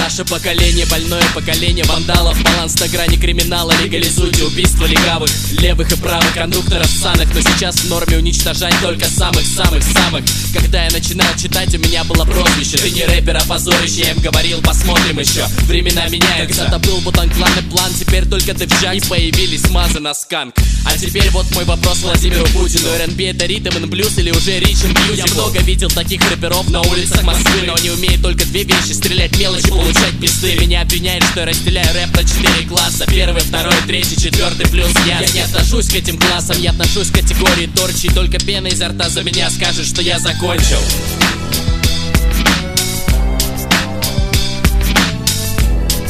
Наше поколение, больное поколение вандалов. Баланс на грани криминала, легализуйте убийства легавых, левых и правых кондукторов санок. Но сейчас в норме уничтожать только самых-самых-самых. Когда я начинал читать, у меня было прозвище: ты не рэпер, а позорище. Я им говорил, посмотрим еще, времена меняются. Когда-то был Бутан Клан и план, теперь только Девчак. И появились мазы на сканк. А теперь вот мой вопрос Владимиру Путину: РНБ это ритм and блюз или уже rich and beautiful? Я много видел таких рэперов на улицах Москвы, но они умеют только две вещи: стрелять мелочи, получать пизды. Меня обвиняют, что я разделяю рэп на 4 класса: первый, второй, третий, четвертый плюс я не отношусь к этим классам, я отношусь к категории торчи. Только пена изо рта за меня скажет, что я закончил.